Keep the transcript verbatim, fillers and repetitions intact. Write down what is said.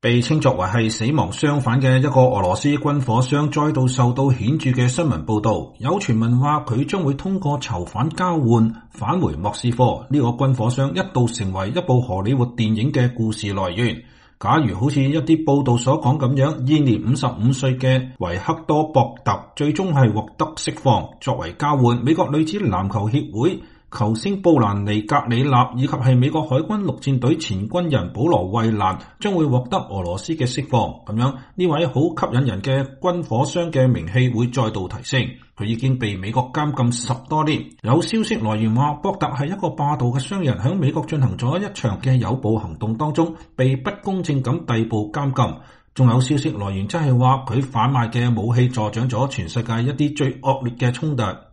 被稱作為係死亡商販嘅一個俄羅斯軍火商再度受到顯著嘅新聞報道，有傳聞話佢將會通過囚犯交換返回莫斯科。呢個軍火商一度成為一部荷里活電影嘅故事來源。假如好似一啲報道所講咁樣，現年五十五歲嘅維克多博特最終係獲得釋放，作為交換，美國女子籃球協會球星布蘭尼格里納以及係美國海軍陸戰隊前軍人保羅衛蘭將會獲得俄羅斯嘅釋放。咁樣呢位好吸引人嘅軍火商嘅名氣會再度提升。佢已經被美國監禁十多年。有消息來源話，博特係一個霸道嘅商人，喺美國進行咗一場嘅誘捕行動當中被不公正咁逮捕監禁。仲有消息來源即係話佢販賣嘅武器助長咗全世界一啲最惡劣嘅衝突。